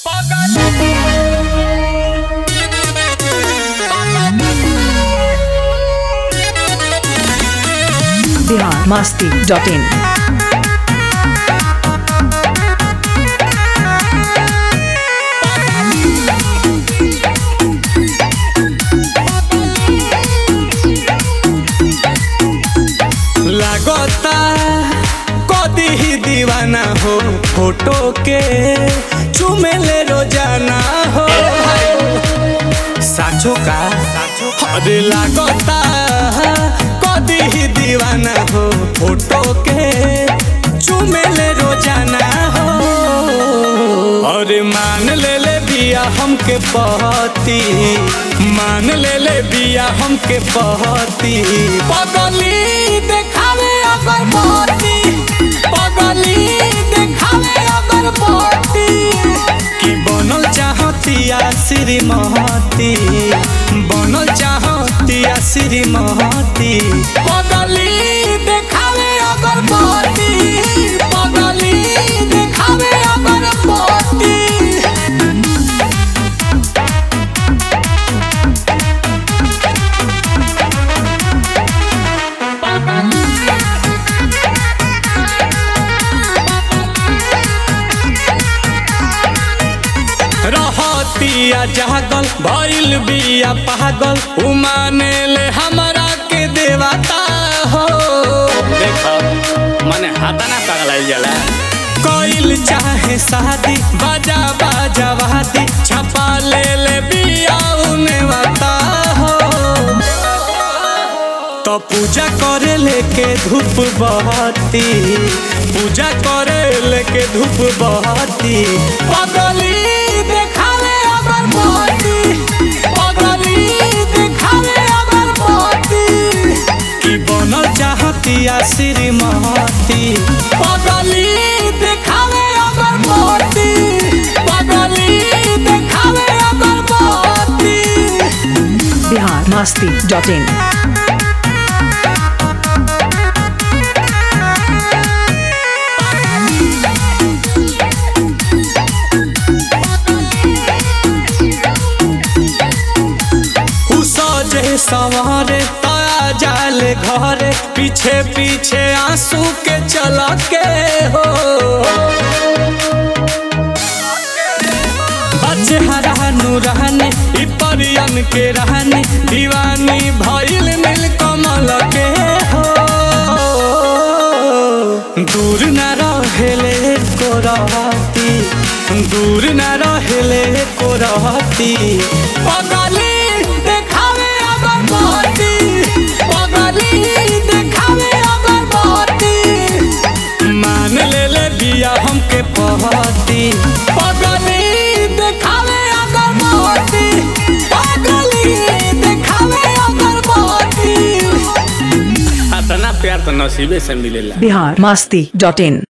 biharmasti.in लागता कदी ही दीवाना हो फोटो के चुमेले रोजाना हो साचो का अरे लागता कदी ही दीवाना हो फोटो के चुमेले रोजाना हो अरे मान ले बिया हमके पहती मान ले बिया हमके पहती पगली देखावे अगर पहती पगली देखावे अगर पहती कि बनल चाहतिया श्रीमती बनल चाहतिया श्रीमती पगली देखावे अगर पहती पगली देखावे अगर पहती रहतिया जागल भइल बिया पागल उमाने ले हमरा के देवता हो देखो मने हाथा ना पगलाइल जाला कोइल चाहे शादी बाजा बाजा वादी छपा ले बिया उने वाता हो तो पूजा करे लेके धूप बहती पूजा करे लेके धूप बहती पगली देखावे अगर बहती पगली देखावे अगर बहती कि बनल चाहतिया श्रीमती पगली देखावे अगर बहती पगली देखावे अगर बहती biharmasti.in सवारे ताया जाले घरे पीछे पीछे आंसू के चला के हो बच्चे हरा नूरानी परियन के रहनी दीवानी भइल नील कमल के हो दूर न रहेले को रहती दूर न रहेले को रहती पगली देखावे अगर बहती पगली देखावे अगर बहती मान ले बिया हमके पहती पगली देखावे अगर बहती पगली देखावे अगर बहती इतना प्यार तो नसीबे से मिलेला biharmasti.in